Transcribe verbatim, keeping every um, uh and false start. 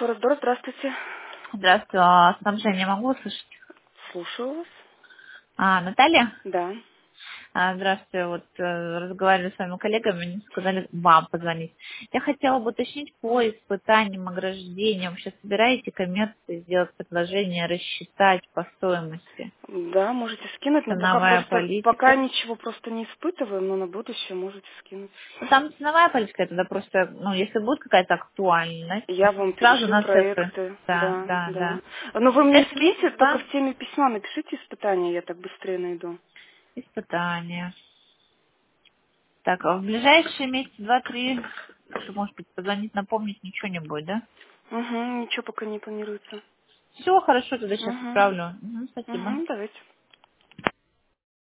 Форекс-Дор, здравствуйте. Здравствуйте, а снабжение могу услышать? Слушаю вас. А, Наталья? Да. А, здравствуйте, вот э, разговаривали с вами коллегами, мне сказали вам позвонить. Я хотела бы уточнить по испытаниям ограждения. Вообще собираете коммерции, сделать предложение, рассчитать по стоимости? Да, можете скинуть, но пока Ценовая просто, пока политика. ничего просто не испытываем, но на будущее можете скинуть. Ну, там ценовая политика, это да, просто, ну, если будет какая-то актуальность, Я вам сразу перешлю на цифры. проекты, Да, да, да, да. да. Но вы мне Ближайший скиньте, только месяц-два в теме письма напишите испытания, я так быстрее найду. испытания. Так, а в ближайшие месяц, два-три, может быть, позвонить, напомнить, ничего не будет, да? Угу, ничего пока не планируется. Все, хорошо, тогда сейчас Угу. отправлю. Мгм, спасибо. Угу, давайте.